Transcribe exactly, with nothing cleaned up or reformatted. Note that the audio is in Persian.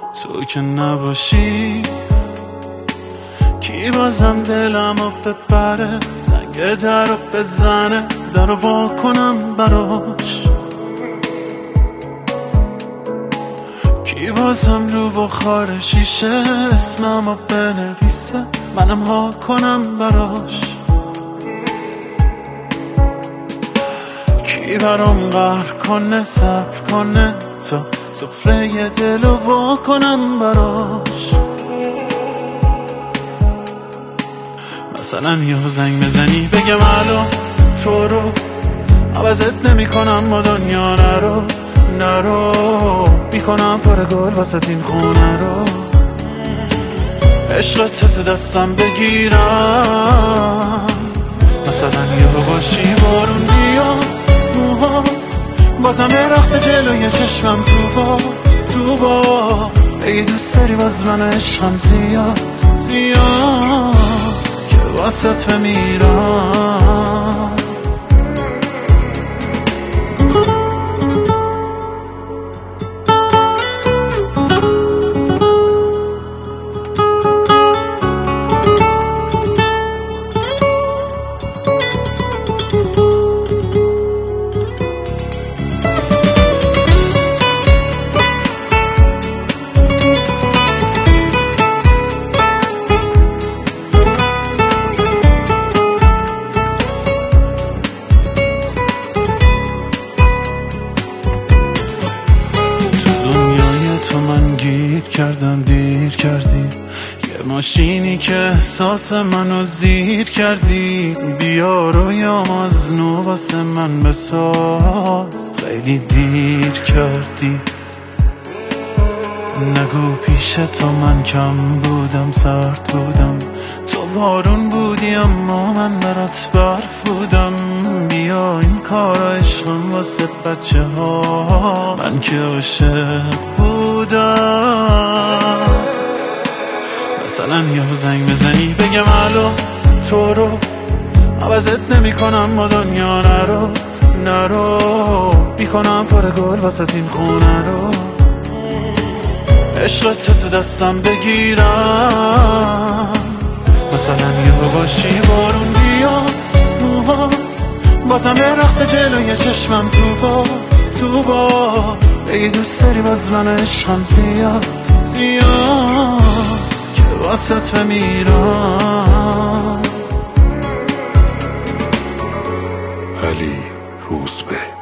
تو که نباشی کی بازم دلمو ببره، زنگ در رو بزنه در رو وا کنم براش، کی بازم رو بخار شیشه اسممو بنویسه منم ها کنم براش، کی برام قهر کنه صبر کنه تا سفره دلو وا کنم براش. مثلا یه زنگ بزنی بگم الو تو رو عوضت نمی کنم و دنیا نرو نرو میکنم پر گل واسه این خونه رو، عشقت تو دستم بگیرم، مثلا یه باشی بارون بیاد موهات بازم یه رقص جلوی چشمم تو با تو با ای دوست داری باز من عشقم زیاد زیاد که واسط بمیرم. تو من گیر کردم دیر کردی، یه ماشینی که احساس منو زیر کردی، بیا رویام از نو واسه من بساز خیلی دیر کردی، نگو پیش تو من کم بودم سرد بودم، تو بارون بودی اما من برات برف بودم، بیا این کارا عشقم واسه بچه ها من که عاشق بودم. مثلا یه زنگ بزنی بگم الو تو رو عوضت نمی کنم و دنیا نرو نرو میکنم پر گل واسه این خونه رو، عشقت تو دستم بگیرم، مثلا یه باشی بارون بیاد موهات بازم یه رقص جلوی چشمم تو با تو با ای دوست داری باز من عشقم زیاد زیاد که واسط بمیرم. علی روزبه.